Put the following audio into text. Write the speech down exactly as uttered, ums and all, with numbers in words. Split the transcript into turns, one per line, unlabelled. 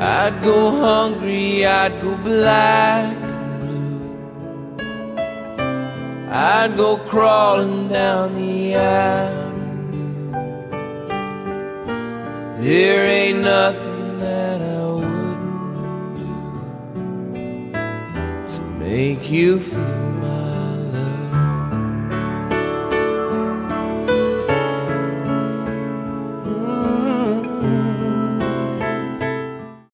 I'd go hungry, I'd go black and blue. I'd go crawling down the avenue. There ain't nothing that I wouldn't do to make you feel